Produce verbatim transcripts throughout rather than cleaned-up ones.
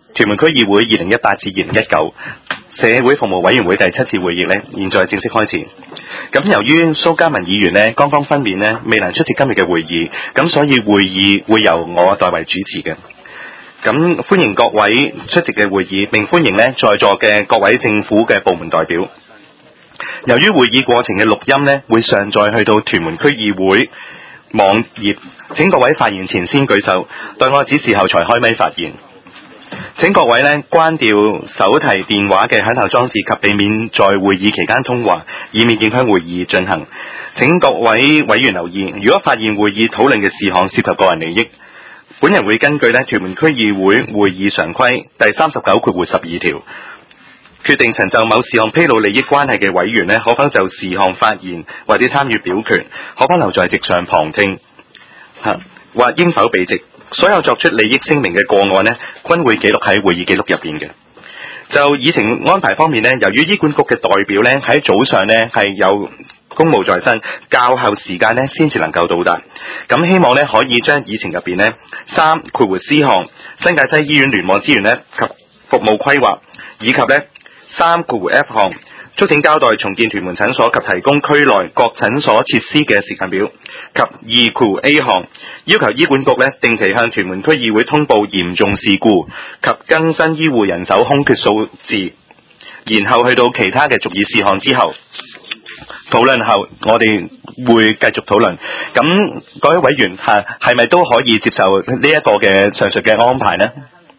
屯門區議會二零一八至二零一九社會服務委員會第七次會議呢，現在正式開始。咁由於蘇嘉文議員呢剛剛分娩呢，未能出席今日嘅會議，咁所以會議會由我代為主持嘅。咁歡迎各位出席嘅會議，並歡迎呢在座嘅各位政府嘅部門代表。由於會議過程嘅錄音呢會上載去到屯門區議會網頁，請各位發言前先舉手，待我指示後才開咪發言。請各位呢關掉手提電話嘅響頭裝置及避免在會議期間通話，以免影響會議進行。請各位委員留意，如果發現會議討論嘅事項涉及個人利益，本人會根據呢屯門區議會會議常規第三十九括十二條，決定曾就某事項披露利益關係嘅委員呢，可否就事項發言或者參與表決，可否留在席上旁聽，或應否避席。所有作出利益聲明嘅個案呢，均會記錄喺會議記錄入邊嘅。就議程安排方面呢，由於醫管局嘅代表呢喺早上呢係有公務在身，較後時間呢先至能夠到達。咁希望呢可以將議程入邊呢三括弧 C 項新界西醫院聯網資源呢及服務規劃，以及呢三括弧 F 項促請交代重建屯門診所及提供區內各診所設施嘅時間表，及二括弧 A 項要求醫管局呢定期向屯門區議會通報嚴重事故及更新醫護人手空缺數字，然後去到其他嘅逐議事項之後討論後，我哋會繼續討論。咁各位委員係係咪都可以接受呢一個嘅上述嘅安排呢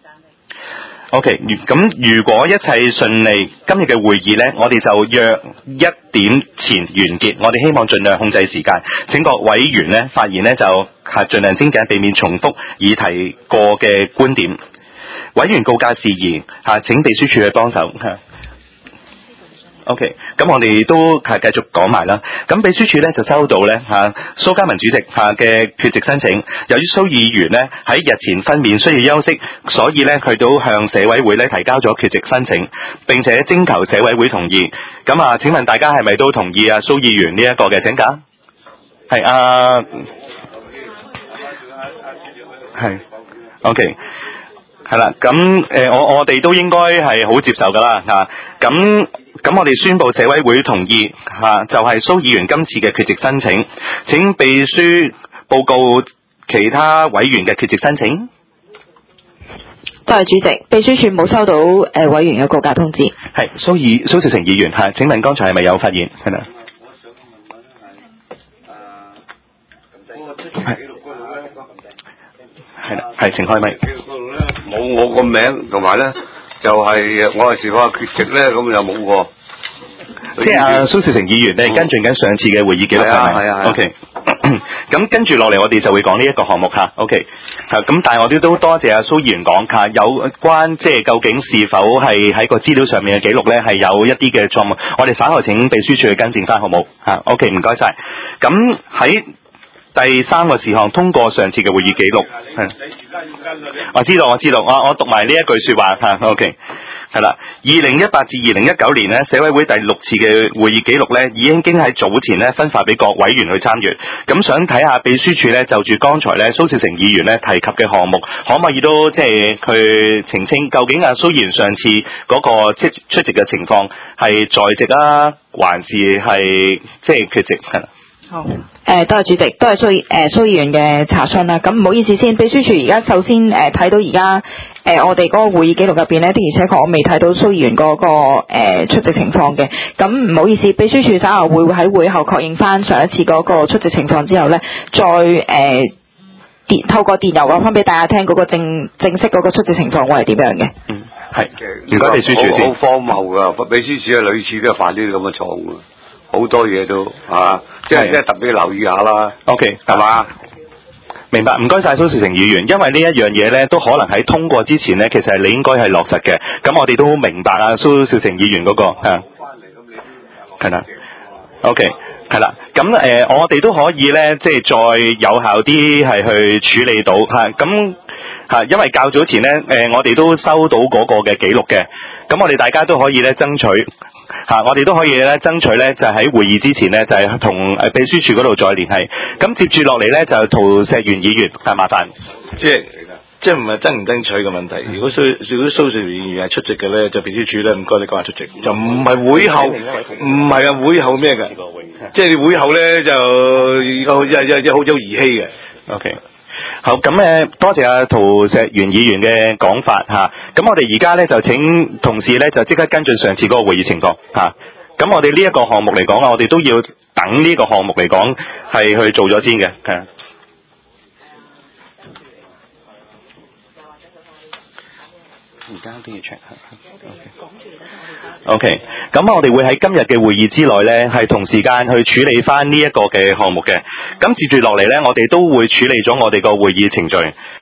？OK， 咁如果一切順利，今日嘅會議呢，我哋就約一點前完結。我哋希望盡量控制時間，請各委員呢發言呢就係盡量精簡，避免重複已提過嘅觀點。委員告誡事宜嚇，請秘書處去幫手嚇。OK， 咁我哋都係繼續講埋啦。咁秘書處咧就收到咧嚇蘇嘉文主席嚇嘅缺席申請。由於蘇議員咧喺日前分娩需要休息，所以咧佢都向社委會咧提交咗缺席申請，並且徵求社委會同意。咁啊，請問大家係咪都同意啊蘇議員呢一個嘅請假？係啊，係 OK， 係啦。咁誒，我我哋都應該係好接受噶啦嚇。咁咁我哋宣布社委會同意嚇、啊，就係、是、蘇議員今次嘅缺席申請。請秘書報告其他委員嘅缺席申請。 多謝主席，秘書處冇收到誒、呃、委員嘅告假通知。 係蘇議蘇兆成議員嚇，請問剛才係咪有發言？係咪？係係啦，係請開咪。 冇我個名，同埋咧就係、是、我係是否缺席咧，咁又冇喎。 即係阿蘇兆成議員咧，跟進緊上次嘅會議記錄係咪？係啊。O K。咁跟住落嚟，我哋就會講呢一個項目嚇。O K。係咁，但係我哋都多謝阿蘇議員講嚇，有關即係究竟是否係喺個資料上面嘅記錄咧，係有一啲嘅錯誤。我哋稍後請秘書處去跟進翻，好冇嚇？O K， 唔該晒。咁喺第三個事項通過上次嘅會議記錄，係。我知道，我知道，我我讀埋呢一句説話嚇。O K。係啦，二零一八至二零一九年呢，社委會第六次嘅會議記錄呢，已經經喺早前呢分發俾各委員去參閱。咁想睇下秘書處呢，就住剛才呢蘇兆成議員呢提及嘅項目，可唔可以都即係去澄清，究竟阿蘇議員上次嗰個即出席嘅情況係在席啊，還是係即係缺席？係啦。 好，誒、呃，多謝主席，多謝蘇誒蘇議員嘅查詢啦。咁唔好意思先，秘書處而家首先誒睇、呃、到而家誒我哋嗰個會議記錄入邊咧，的而且確我未睇到蘇議員嗰、那個誒、呃、出席情況嘅。咁唔好意思，秘書處稍後會喺會後確認翻上一次嗰個出席情況之後咧，再誒電、呃、透過電郵講翻俾大家聽嗰個正正式嗰個出席情況會係點樣嘅。 嗯，係。唔該，秘書處先。 好荒謬噶，秘書處啊，屢次都係犯呢啲咁嘅錯誤。好多嘢都啊，即係即係特別留意下啦。OK， 係嘛？ 明白，唔該晒蘇兆成議員，因為呢一樣嘢咧，都可能喺通過之前咧，其實係你應該係落實嘅。咁我哋都好明白啊，蘇兆成議員嗰、那個係。係啦。OK， 係啦。咁誒、呃，我哋都可以咧，即係再有效啲係去處理到嚇。咁、啊、嚇，因為較早前咧，誒、呃，我哋都收到嗰個嘅記錄嘅。咁我哋大家都可以咧爭取。嚇、啊！我哋都可以咧爭取咧，就喺、是、會議之前咧，就係同誒秘書處嗰度再聯繫。咁接住落嚟咧，就陶石元議員，係麻煩。 即係即係唔係爭唔爭取嘅問題。如果蘇如果蘇樵議員係出席嘅咧，就秘書處咧唔該你講下出席，就唔係會後，唔係啊會後咩嘅，即係會後咧就有有有有好有兒戲嘅。 OK。好，咁誒，多謝阿陶石元議員嘅講法嚇。咁我哋而家咧就請同事咧就即刻跟進上次嗰個會議情況嚇。咁我哋呢一個項目嚟講啊，我哋都要等呢個項目嚟講係去做咗先嘅，係。而家都要 check 下。OK，咁我哋會喺今日嘅會議之內咧，係同時間去處理翻呢一個嘅項目嘅。咁接住落嚟咧，我哋都會處理咗我哋個會議程序。